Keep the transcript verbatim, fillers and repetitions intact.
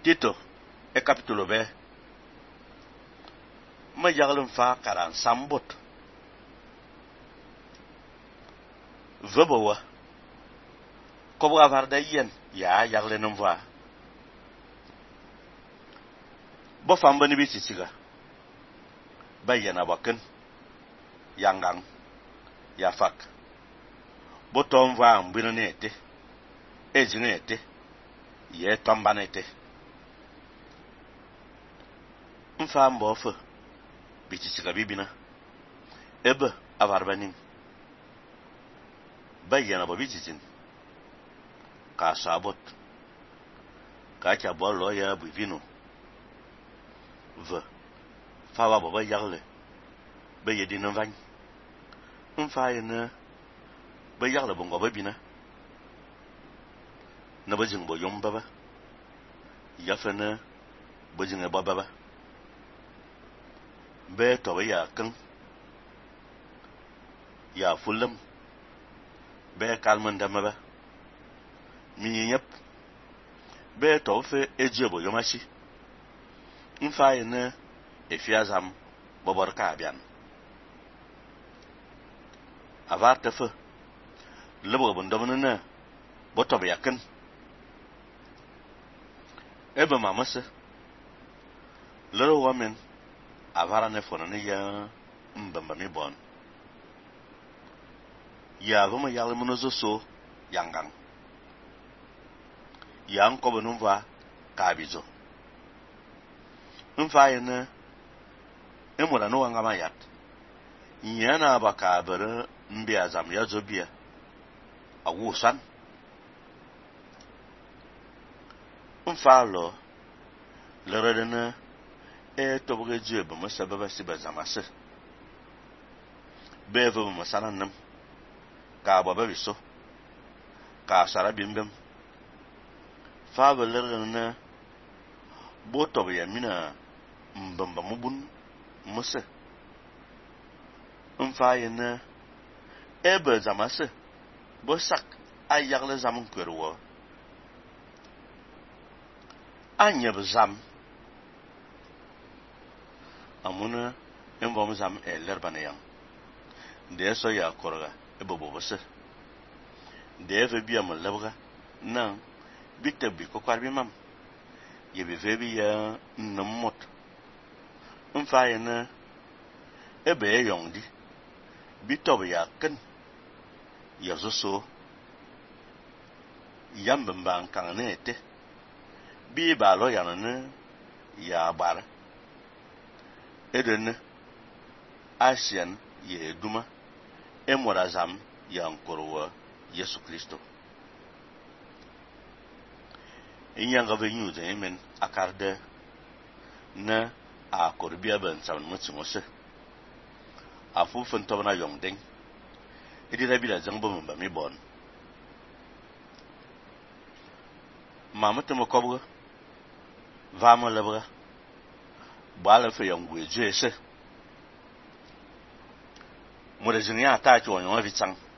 Tito e capítulo B. Ma yaglin fa karan sambot. Vebowa. Kobra varda yen ya yaglin va. Bo famba ni bitisiga. Bayana baken. Yangang. Ya fak. Bo tom va mbino nete. Ezinete. Ye tombanete. Mfa mbo fe. Bitisiga bibina. Ebe avarbanin. Bayana bo bitisin. Ka sabot. Ka cha bolo ya bivino. Ve. Fawa boba yagle. Be yedin van. Mfa yene. Be yagle bongo babina. Na bajing bo yom baba. Yafene bajing bo baba. Be to ya kan. Ya fulam. Be kalman damaba. Mi yep. Be to fe ejebo yomashi. Mfa yene efiazam bobor ka bian. Avarte fe. Lebo bondomne na botobe yakan. Ebe mamase. Lero woman avara ne fonane ya mbamba mi bon. Ya vama yale munozo so yangang. Ya nkobe numva kabizo. Mfa yene emura no wanga mayat. Nyana baka bere mbi azam ya zobia. Awusan. Mfa lo leredene e tobuge jebe musababa siba zamase. Beve musana nam. Ka baba biso. Ka sara bimbem. Fa leredene botobe ya mina mbamba mubun muse. Mfa yene ebe zamase. Bosak ayagle zaman kwerwo. Anya bezam. Amuna embom zam eller banayam. De so ya korga ebe bobose. De ve bi am labga nan bitte bi ko kwarbi mam. Ye be ve bi ya namot. Mfa yene ebe yongdi. Bitobe ya ken. Ya zoso. Yambamba kanganete. Bi ba lo yanane ya bar. Eden Asian ye duma. Emorazam ya nkorowa Yesu Kristo. Inyanga venyu de men akarde na a korbia ben saban mutsimose. Afu fentobna yongdeng. Idi rabila zangbo mba mi bon. Mamate mo kobga. Vama labga. Bala fe yongwe jese. Mo de jinya ta cho yon vitang.